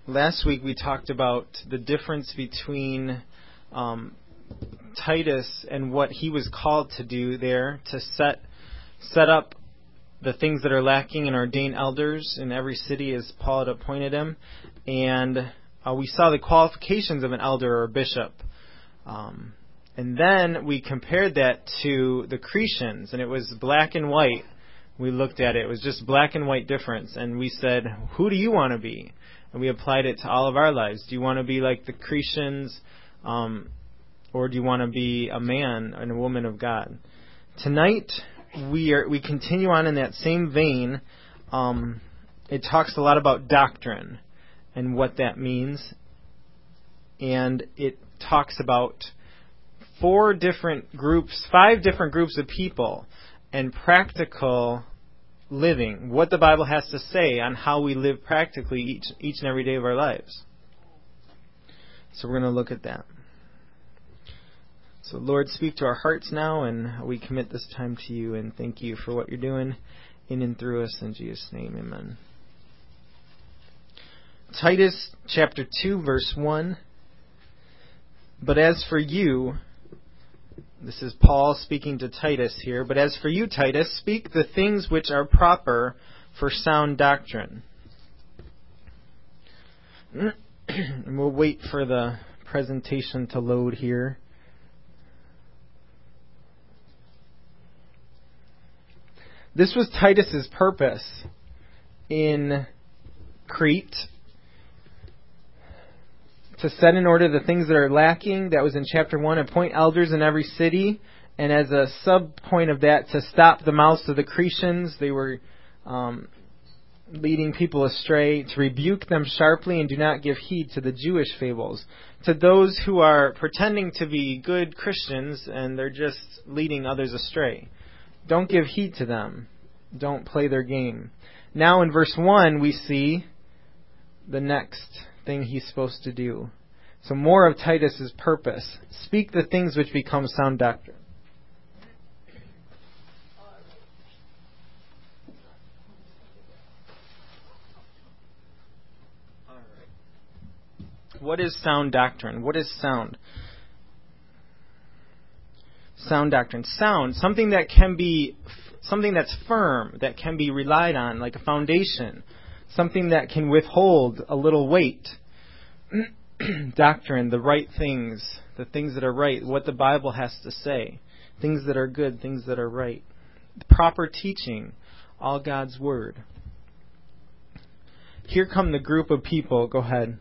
Last week we talked about the difference between Titus and what he was called to do there, to set up the things that are lacking and ordain elders in every city as Paul had appointed him. And we saw the qualifications of an elder or a bishop. And then we compared that to the Cretans, and it was black and white. We looked at it. It was just black and white difference. And we said, who do you want to be? And we applied it to all of our lives. Do you want to be like the Cretans, or do you want to be a man and a woman of God? Tonight, we continue on in that same vein. It talks a lot about doctrine and what that means. And it talks about five different groups of people and practical living, what the Bible has to say on how we live practically each and every day of our lives. So we're going to look at that. So Lord, speak to our hearts now, and we commit this time to you, and thank you for what you're doing in and through us. In Jesus' name, amen. Titus chapter 2, verse 1. But as for you, this is Paul speaking to Titus here. But as for you, Titus, speak the things which are proper for sound doctrine. And we'll wait for the presentation to load here. This was Titus's purpose in Crete, to set in order the things that are lacking. That was in chapter 1. Appoint elders in every city. And as a sub-point of that, to stop the mouths of the Cretans. They were leading people astray. To rebuke them sharply, and do not give heed to the Jewish fables. To those who are pretending to be good Christians and they're just leading others astray. Don't give heed to them. Don't play their game. Now in verse 1 we see the next thing he's supposed to do. So more of Titus's purpose. Speak the things which become sound doctrine. All right. What is sound doctrine? What is sound? Sound doctrine. Sound, something that's firm, that can be relied on, like a foundation. Something that can withhold a little weight. Doctrine, the right things, the things that are right, what the Bible has to say. Things that are good, things that are right. The proper teaching, all God's Word. Here come the group of people. Go ahead.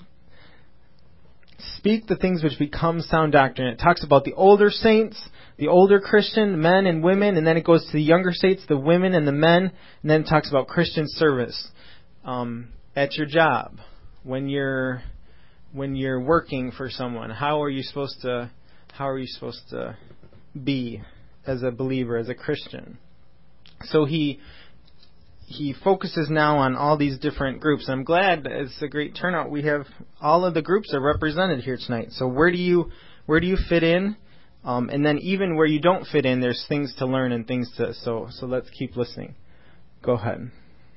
Speak the things which become sound doctrine. It talks about the older saints, the older Christian men and women, and then it goes to the younger saints, the women and the men, and then it talks about Christian service. At your job, when you're working for someone, how are you supposed to be as a believer, as a Christian? So he focuses now on all these different groups. I'm glad it's a great turnout. We have all of the groups are represented here tonight. So where do you fit in? And then even where you don't fit in, there's things to learn and things to. So let's keep listening. Go ahead.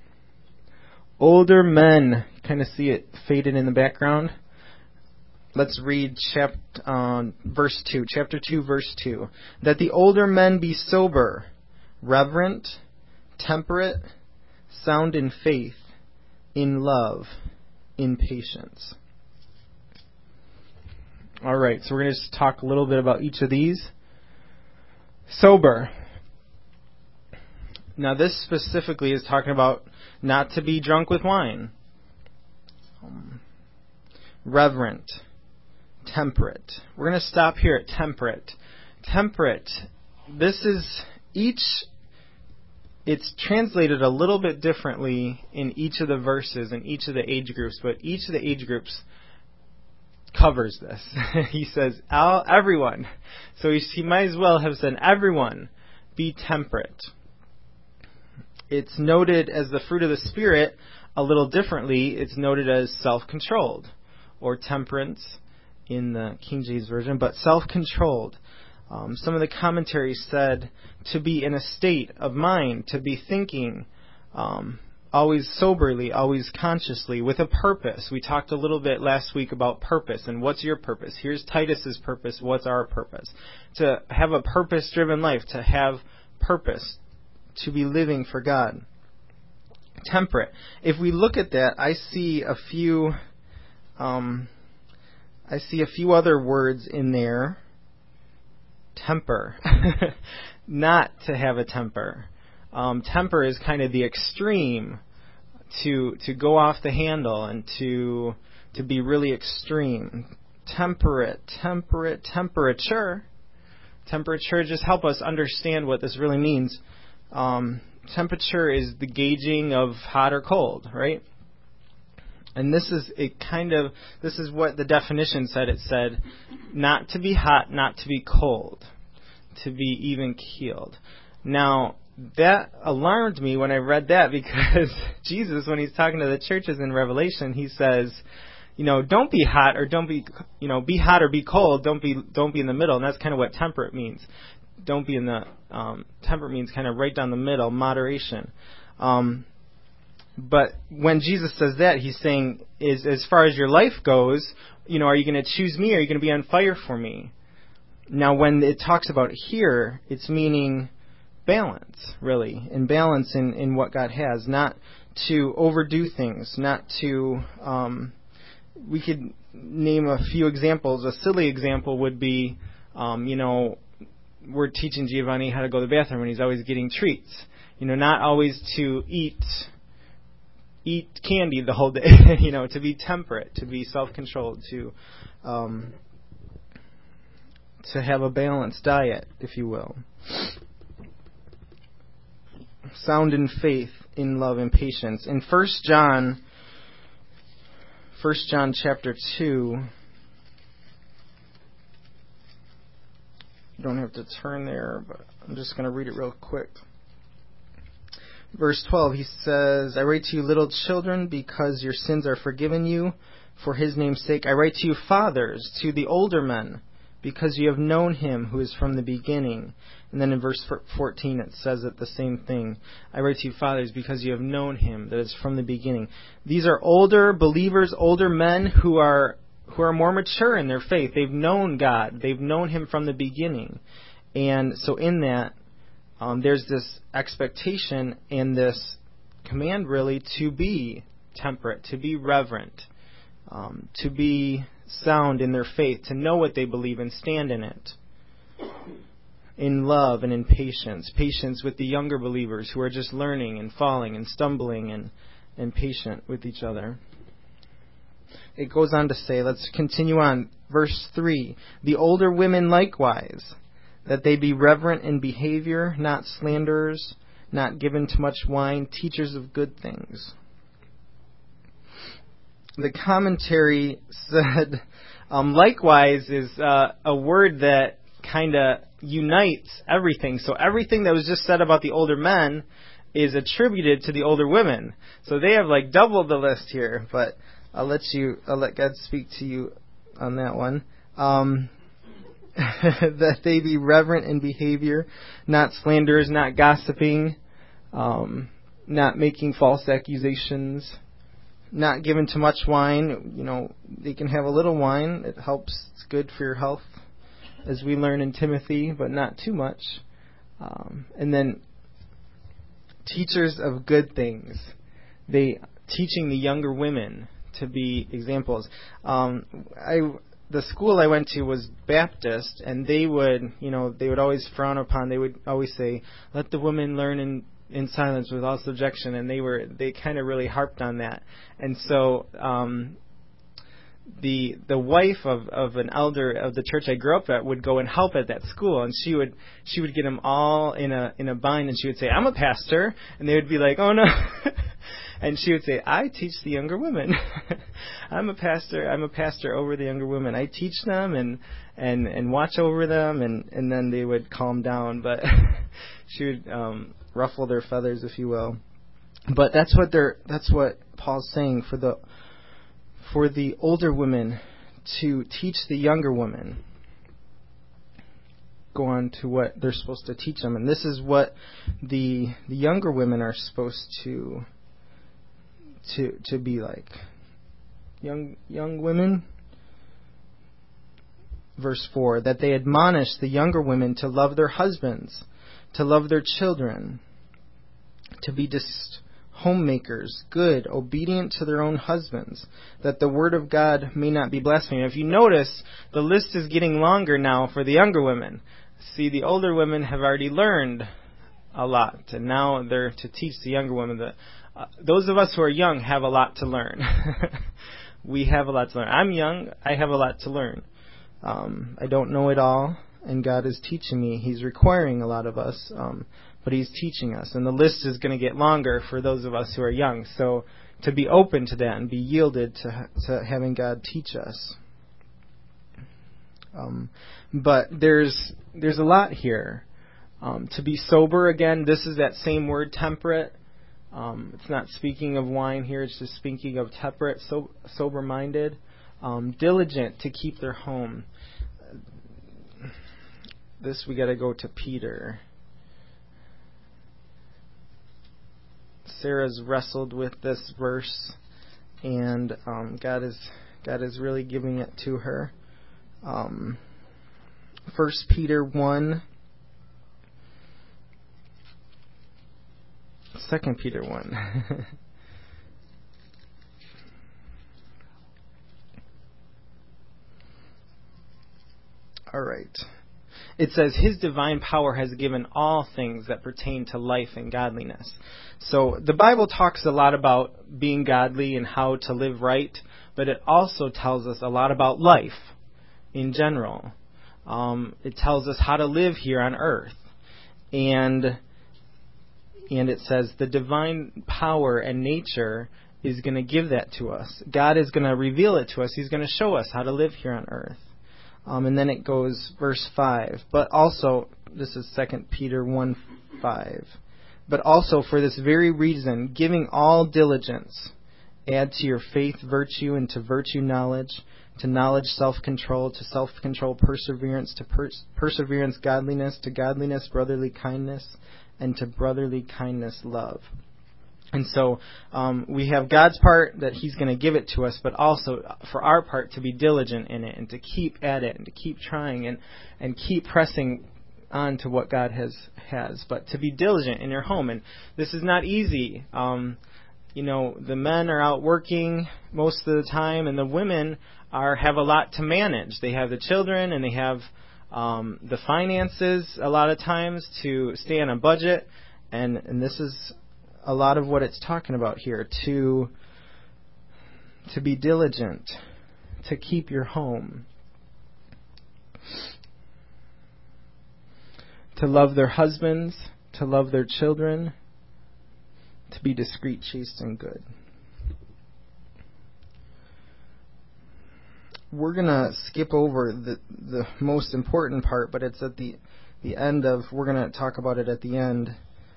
Older men, kind of see it faded in the background. Let's read verse 2, chapter 2, verse 2. That the older men be sober, reverent, temperate, sound in faith, in love, in patience. All right, so we're going to just talk a little bit about each of these. Sober. Now this specifically is talking about not to be drunk with wine. Reverent. Temperate. We're going to stop here at temperate. Temperate. This is it's translated a little bit differently in each of the verses and each of the age groups, but each of the age groups covers this. He says, everyone. So he might as well have said, everyone, be temperate. It's noted as the fruit of the Spirit a little differently. It's noted as self-controlled, or temperance in the King James Version, but self-controlled. Some of the commentaries said to be in a state of mind, to be thinking always soberly, always consciously, with a purpose. We talked a little bit last week about purpose and what's your purpose. Here's Titus's purpose. What's our purpose? To have a purpose-driven life, to have purpose, to be living for God. Temperate. If we look at that, I see a few other words in there. Temper. Not to have a temper. Temper is kind of the extreme, to go off the handle and to be really extreme. Temperature. Temperature, just help us understand what this really means. Temperature is the gauging of hot or cold, right? And this is what the definition said. It said, not to be hot, not to be cold, to be even keeled. Now, that alarmed me when I read that, because Jesus, when he's talking to the churches in Revelation, he says, don't be hot or don't be, be hot or be cold. Don't be in the middle. And that's kind of what temperate means. Don't be in the, temperate means kind of right down the middle, moderation. But when Jesus says that, he's saying, as far as your life goes, are you going to choose me or are you going to be on fire for me? Now, when it talks about here, it's meaning balance, really, and balance in what God has, not to overdo things, not to, we could name a few examples. A silly example would be, we're teaching Giovanni how to go to the bathroom and he's always getting treats. Not always to eat candy the whole day, to be temperate, to be self-controlled, to have a balanced diet, if you will. Sound in faith, in love, and patience. In 1 John chapter 2, you don't have to turn there, but I'm just going to read it real quick. Verse 12, he says, I write to you, little children, because your sins are forgiven you for his name's sake. I write to you, fathers, to the older men, because you have known him who is from the beginning. And then in verse 14 it says it the same thing. I write to you, fathers, because you have known him that is from the beginning. These are older believers, older men who are more mature in their faith. They've known God. They've known him from the beginning. And so in that, there's this expectation and this command, really, to be temperate, to be reverent, to be sound in their faith, to know what they believe and stand in it. In love and in patience. Patience with the younger believers who are just learning and falling and stumbling, and patient with each other. It goes on to say, let's continue on. Verse 3, the older women likewise, that they be reverent in behavior, not slanderers, not given to much wine, teachers of good things. The commentary said, likewise is a word that kind of unites everything. So everything that was just said about the older men is attributed to the older women. So they have like doubled the list here, but I'll let God speak to you on that one. That they be reverent in behavior, not slanderers, not gossiping, not making false accusations, not given to much wine. They can have a little wine. It helps. It's good for your health, as we learn in Timothy, but not too much. And then teachers of good things. They teaching the younger women to be examples. The school I went to was Baptist, and they would always frown upon. They would always say, "Let the women learn in silence with all subjection," and they kind of really harped on that. And so the wife of an elder of the church I grew up at would go and help at that school, and she would get them all in a bind, and she would say, "I'm a pastor," and they would be like, "Oh no." And she would say, "I teach the younger women." I'm a pastor over the younger women. I teach them and watch over them, and then they would calm down. But she would ruffle their feathers, if you will. But that's what Paul's saying for the older women to teach the younger women. Go on to what they're supposed to teach them, and this is what the younger women are supposed to to be like. Young women. Verse 4, that they admonish the younger women to love their husbands, to love their children, to be homemakers, good, obedient to their own husbands, that the word of God may not be blasphemed. If you notice, the list is getting longer now for the younger women. See, the older women have already learned a lot, and now they're to teach the younger women that those of us who are young have a lot to learn. We have a lot to learn. I'm young. I have a lot to learn. I don't know it all, and God is teaching me. He's requiring a lot of us, but He's teaching us. And the list is going to get longer for those of us who are young. So to be open to that and be yielded to having God teach us. But there's a lot here. To be sober, again, this is that same word, temperate. It's not speaking of wine here. It's just speaking of temperate, sober-minded. Diligent to keep their home. This we got to go to Peter. Sarah's wrestled with this verse, and God is really giving it to her. 1 Peter 1, 2 Peter 1. All right. It says, His divine power has given all things that pertain to life and godliness. So the Bible talks a lot about being godly and how to live right, but it also tells us a lot about life in general. It tells us how to live here on earth. And it says the divine power and nature is going to give that to us. God is going to reveal it to us. He's going to show us how to live here on earth. And then it goes, verse 5. But also, this is 2 Peter 1:5. But also for this very reason, giving all diligence, add to your faith virtue, and to virtue knowledge, to knowledge self-control, to self-control perseverance, to perseverance godliness, to godliness brotherly kindness, and to brotherly kindness love. And so we have God's part that He's going to give it to us, but also for our part to be diligent in it and to keep at it and to keep trying and keep pressing on to what God has. But to be diligent in your home. And this is not easy. The men are out working most of the time, and the women have a lot to manage. They have the children, and they have the finances a lot of times to stay on a budget. And this is a lot of what it's talking about here, to be diligent, to keep your home, to love their husbands, to love their children, to be discreet, chaste, and good. We're going to skip over the most important part, but it's at the end of, we're going to talk about it at the end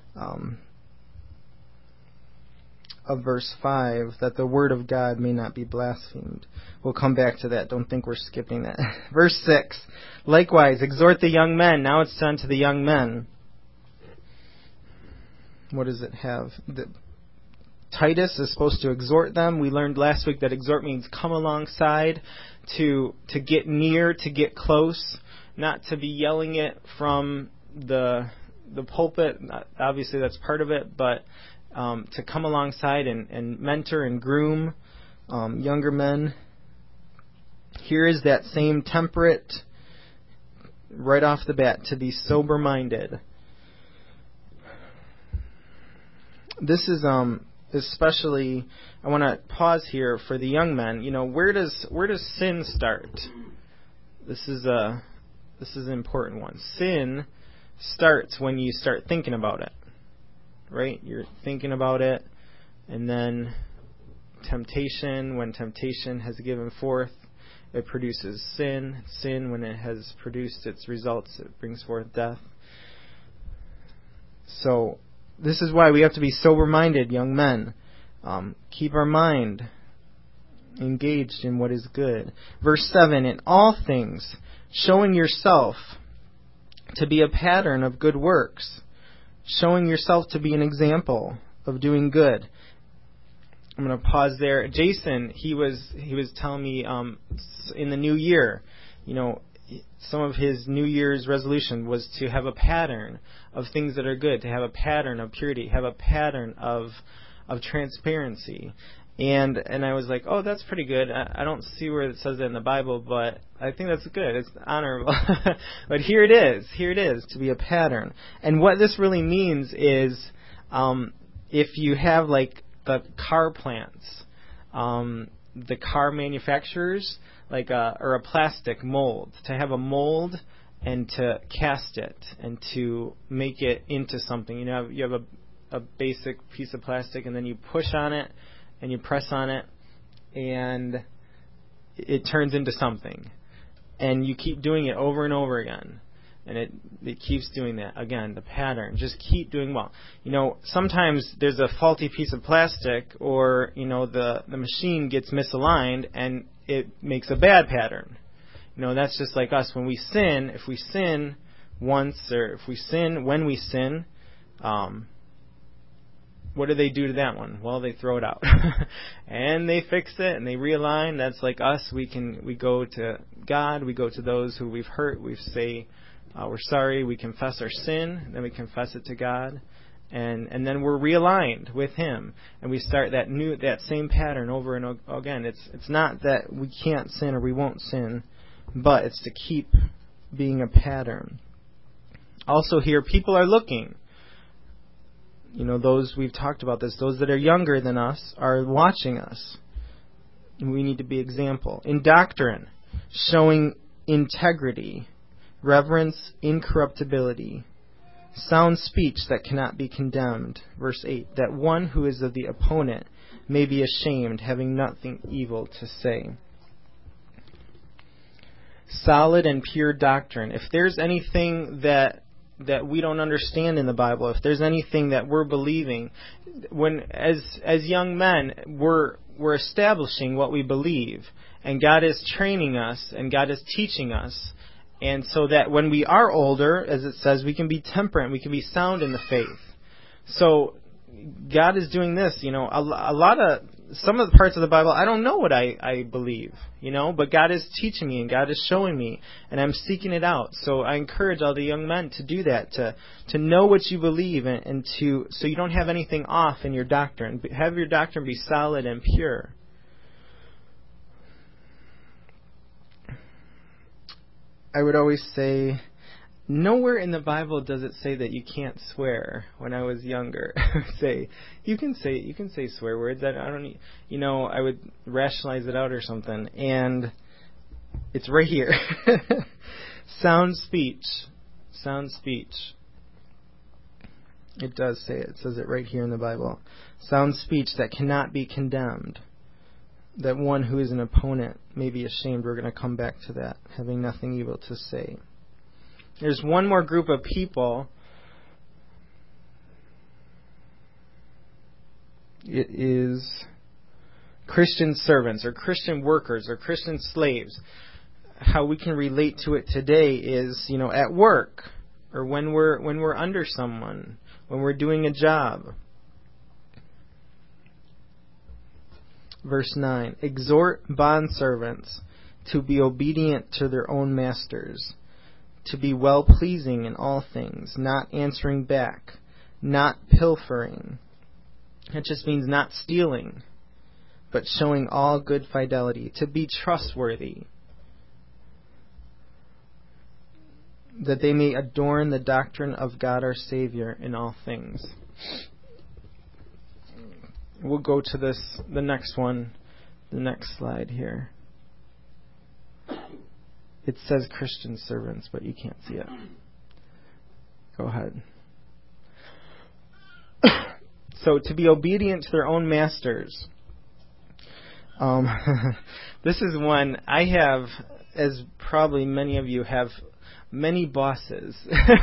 of verse 5, that the word of God may not be blasphemed. We'll come back to that. Don't think we're skipping that. Verse 6, likewise, exhort the young men. Now it's done to the young men. What does it have? Titus is supposed to exhort them. We learned last week that exhort means come alongside, to get near, to get close, not to be yelling it from the pulpit. Obviously, that's part of it, but to come alongside and mentor and groom younger men. Here is that same temperate, right off the bat, to be sober-minded. This is especially, I want to pause here for the young men. Where does sin start? This is an important one. Sin starts when you start thinking about it. Right? You're thinking about it, and then temptation, when temptation has given forth, it produces sin. Sin, when it has produced its results, it brings forth death. So, this is why we have to be sober-minded, young men. Keep our mind engaged in what is good. Verse 7, in all things, showing yourself to be a pattern of good works, showing yourself to be an example of doing good. I'm going to pause there. Jason, he was telling me in the new year, some of his New Year's resolution was to have a pattern of things that are good, to have a pattern of purity, have a pattern of transparency. And I was like, oh, that's pretty good. I don't see where it says that in the Bible, but I think that's good. It's honorable. But here it is. Here it is, to be a pattern. And what this really means is if you have like the car plants, the car manufacturers, or a plastic mold, to have a mold and to cast it and to make it into something. You have a basic piece of plastic, and then you push on it and you press on it, and it turns into something. And you keep doing it over and over again. And it keeps doing that. Again, the pattern. Just keep doing well. Sometimes there's a faulty piece of plastic, or, the machine gets misaligned and it makes a bad pattern. That's just like us. When we sin, if we sin once, or if we sin when we sin, what do they do to that one? Well, they throw it out. And they fix it and they realign. That's like us. We go to God. We go to those who we've hurt. We say, we're sorry. We confess our sin. Then we confess it to God. And then we're realigned with Him. And we start that same pattern over and again. It's not that we can't sin or we won't sin, but it's to keep being a pattern. Also here, people are looking. Those, we've talked about this, those that are younger than us are watching us. We need to be example. In doctrine, showing integrity, reverence, incorruptibility, sound speech that cannot be condemned. Verse 8, that one who is of the opponent may be ashamed, having nothing evil to say. Solid and pure doctrine. If there's anything that we don't understand in the Bible, if there's anything that we're believing, as young men, we're establishing what we believe, and God is training us, and God is teaching us, and so that when we are older, as it says, we can be temperate, we can be sound in the faith. So God is doing this, some of the parts of the Bible, I don't know what I believe, but God is teaching me and God is showing me, and I'm seeking it out. So I encourage all the young men to do that, to know what you believe, and so you don't have anything off in your doctrine. Have your doctrine be solid and pure. I would always say, nowhere in the Bible does it say that you can't swear. When I was younger, I would say you can say swear words. I don't, I would rationalize it out or something, and it's right here. Sound speech. It does say it. It says it right here in the Bible. Sound speech that cannot be condemned. That one who is an opponent may be ashamed. We're going to come back to that. Having nothing evil to say. There's one more group of people. It is Christian servants or Christian workers or Christian slaves. How we can relate to it today is, at work, or when we're under someone, when we're doing a job. Verse 9, exhort bondservants to be obedient to their own masters, to be well-pleasing in all things, not answering back, not pilfering. It just means not stealing, but showing all good fidelity, to be trustworthy, that they may adorn the doctrine of God our Savior in all things. We'll go to the next one, the next slide here. It says Christian servants, but you can't see it. Go ahead. So, to be obedient to their own masters. This is one I have, as probably many of you have, many bosses.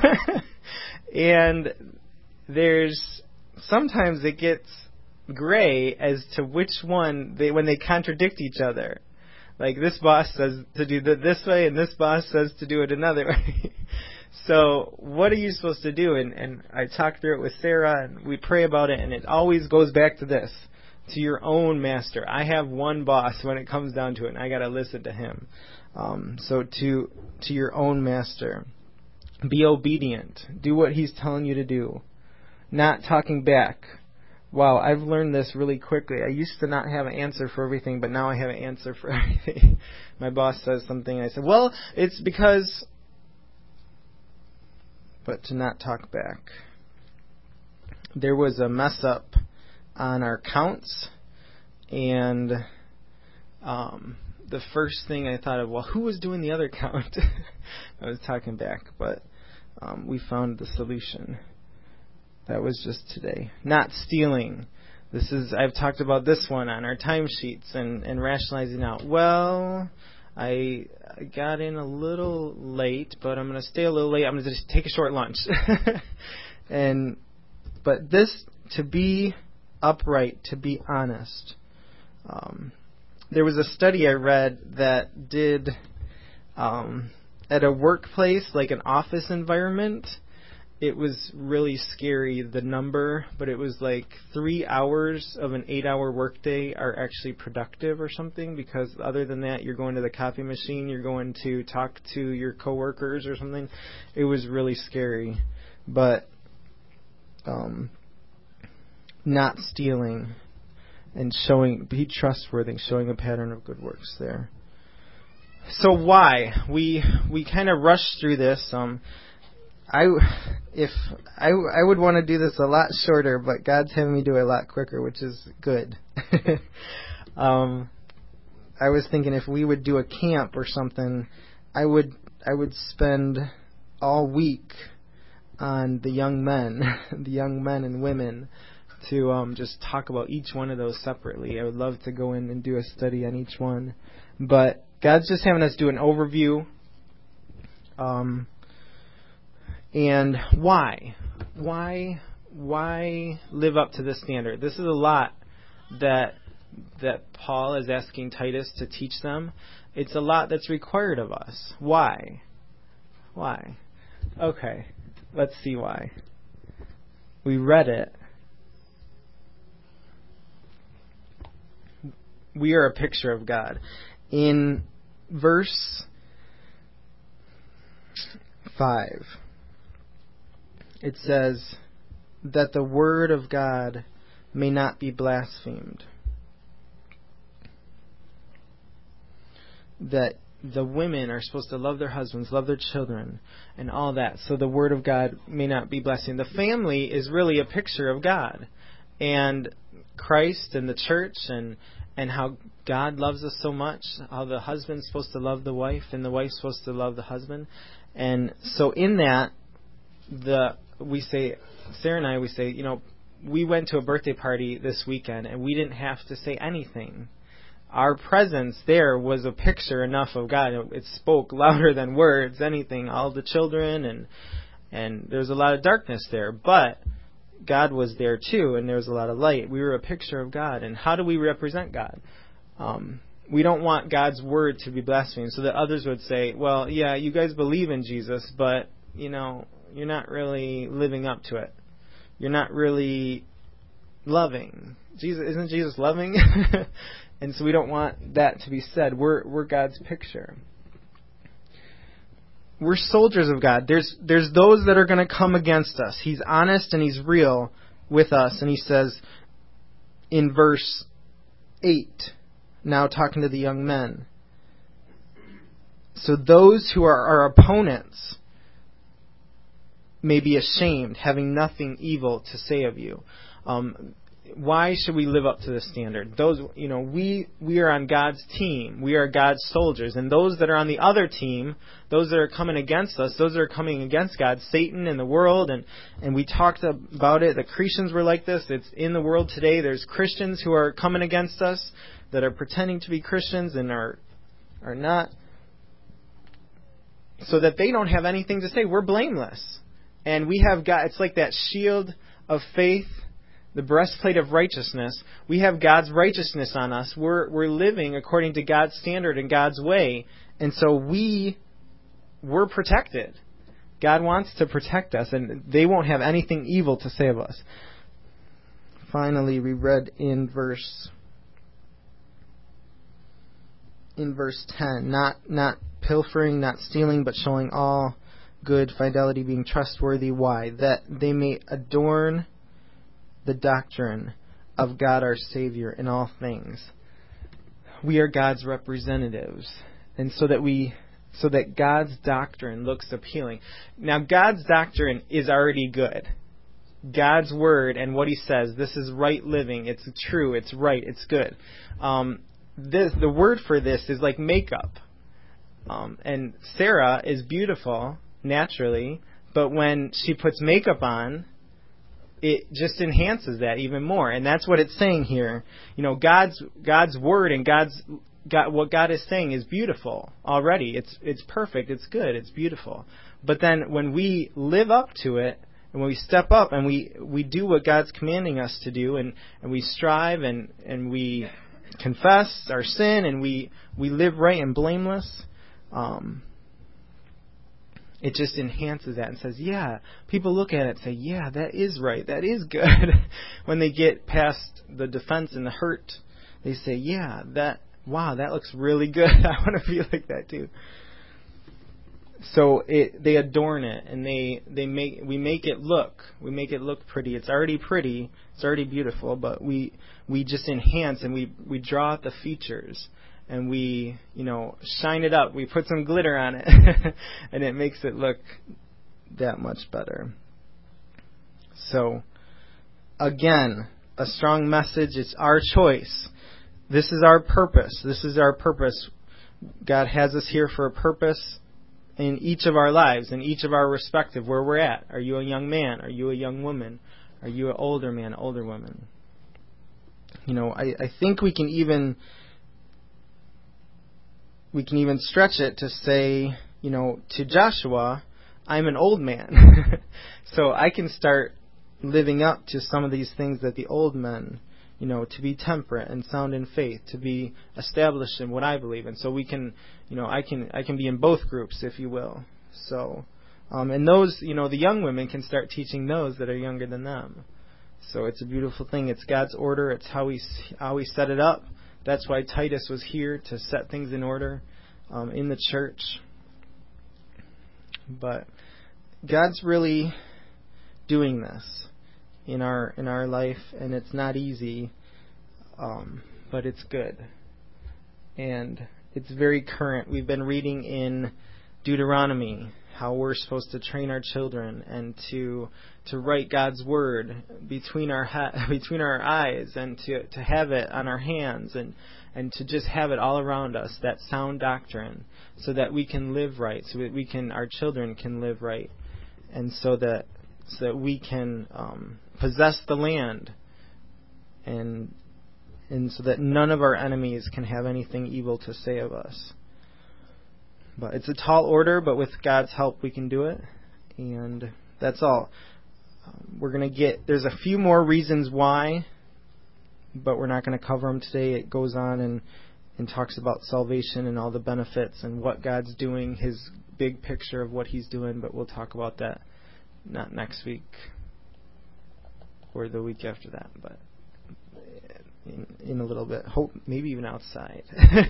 And sometimes it gets gray as to which one, when they contradict each other. Like this boss says to do it this way, and this boss says to do it another way. So what are you supposed to do? And I talked through it with Sarah, and we pray about it, and it always goes back to this. to your own master. I have one boss when it comes down to it, and I got to listen to him. So to your own master. Be obedient. Do what he's telling you to do. Not talking back. Wow, I've learned this really quickly. I used to not have an answer for everything, but now I have an answer for everything. My boss says something, I say, well, it's because... But to not talk back. There was a mess up on our counts, and the first thing I thought of, well, who was doing the other count? I was talking back, but we found the solution. That was just today. Not stealing. I've talked about this one on our timesheets and rationalizing out. Well, I got in a little late, but I'm going to stay a little late. I'm going to just take a short lunch. But this, to be upright, to be honest. There was a study I read that did at a workplace, like an office environment. It was really scary, the number, but it was like 3 hours of an 8-hour workday are actually productive or something, because other than that, you're going to the coffee machine, you're going to talk to your coworkers or something. It was really scary. But not stealing and be trustworthy, showing a pattern of good works there. So why? We kind of rushed through this. I would want to do this a lot shorter, but God's having me do it a lot quicker, which is good. I was thinking if we would do a camp or something, I would spend all week on the young men and women, to just talk about each one of those separately. I would love to go in and do a study on each one, but God's just having us do an overview. And why? Why live up to this standard? This is a lot that Paul is asking Titus to teach them. It's a lot that's required of us. Why? Okay, let's see why. We read it. We are a picture of God. In verse 5, it says that the word of God may not be blasphemed. That the women are supposed to love their husbands, love their children, and all that, so the word of God may not be blasphemed. The family is really a picture of God, and Christ and the church, and how God loves us so much, how the husband's supposed to love the wife, and the wife's supposed to love the husband. And so in that, Sarah and I, we say, we went to a birthday party this weekend, and we didn't have to say anything. Our presence there was a picture enough of God. It spoke louder than words, anything, all the children, and there's a lot of darkness there, but God was there too, and there was a lot of light. We were a picture of God. And how do we represent God? We don't want God's word to be blasphemed, so that others would say, well, yeah, you guys believe in Jesus, but, you're not really living up to it. You're not really loving. Isn't Jesus loving? And so we don't want that to be said. We're God's picture. We're soldiers of God. There's those that are going to come against us. He's honest and he's real with us. And he says in verse 8, now talking to the young men, so those who are our opponents may be ashamed, having nothing evil to say of you. Why should we live up to this standard? We are on God's team. We are God's soldiers. And those that are on the other team, those that are coming against us, those that are coming against God, Satan and the world, and we talked about it. The Christians were like this. It's in the world today. There's Christians who are coming against us that are pretending to be Christians and are not, so that they don't have anything to say. We're blameless. And we have God. It's like that shield of faith, the breastplate of righteousness. We have God's righteousness on us. We're living according to God's standard and God's way. And so we're protected. God wants to protect us, and they won't have anything evil to say of us. finally, we read in verse 10, not pilfering, not stealing, but showing all good fidelity, being trustworthy. Why? That they may adorn the doctrine of God our Savior in all things. We are God's representatives, and so that God's doctrine looks appealing. Now, God's doctrine is already good. God's word and what He says, this is right living. It's true. It's right. It's good. The word for this is like makeup. And Sarah is beautiful naturally, but when she puts makeup on, it just enhances that even more. And that's what it's saying here. God's word and what God is saying is beautiful already. It's perfect. It's good. It's beautiful. But then when we live up to it, and when we step up and we do what God's commanding us to do, and we strive and we confess our sin and we live right and blameless, it just enhances that and says, yeah, people look at it and say, yeah, that is right, that is good. When they get past the defense and the hurt, they say, yeah, that looks really good. I want to be like that too. So they adorn it, and we make it look pretty. It's already pretty, it's already beautiful, but we just enhance and we draw out the features. And we, shine it up. We put some glitter on it, and it makes it look that much better. So, again, a strong message. It's our choice. This is our purpose. God has us here for a purpose in each of our lives, in each of our respective where we're at. Are you a young man? Are you a young woman? Are you an older man, older woman? I think we can even stretch it to say, to Joshua, I'm an old man. So I can start living up to some of these things that the old men, to be temperate and sound in faith, to be established in what I believe in. So we can, I can be in both groups, if you will. So, and those, the young women can start teaching those that are younger than them. So it's a beautiful thing. It's God's order. It's how we set it up. That's why Titus was here, to set things in order in the church. But God's really doing this in our life, and it's not easy, but it's good. And it's very current. We've been reading in Deuteronomy how we're supposed to train our children and to write God's word between our eyes, and to have it on our hands, and to just have it all around us, that sound doctrine, so that we can live right, so that our children can live right, and so that we can possess the land, and so that none of our enemies can have anything evil to say of us. But it's a tall order, but with God's help we can do it. And that's all. There's a few more reasons why, but we're not going to cover them today. It goes on and talks about salvation and all the benefits and what God's doing, His big picture of what He's doing, but we'll talk about that not next week or the week after that, but in a little bit. Hope maybe even outside.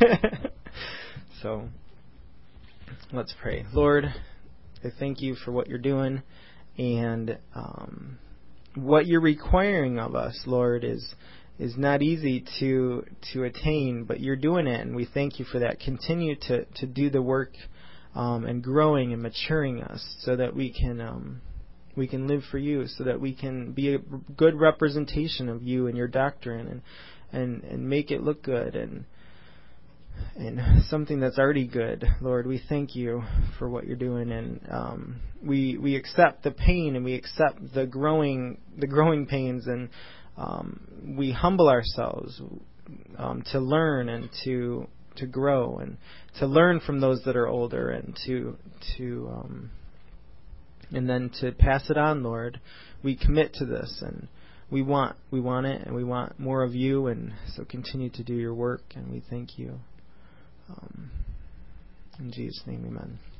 So let's pray. Lord, I thank You for what You're doing, and what You're requiring of us, Lord, is not easy to attain, but You're doing it, and we thank You for that. Continue to do the work and growing and maturing us, so that we can live for You, so that we can be a good representation of You and Your doctrine, and make it look good, and something that's already good. Lord, we thank You for what You're doing, and we accept the pain, and we accept the growing pains, and we humble ourselves to learn and to grow, and to learn from those that are older, and and then to pass it on, Lord. We commit to this, and we want it, and we want more of You, and so continue to do Your work, and we thank You. In Jesus' name, amen.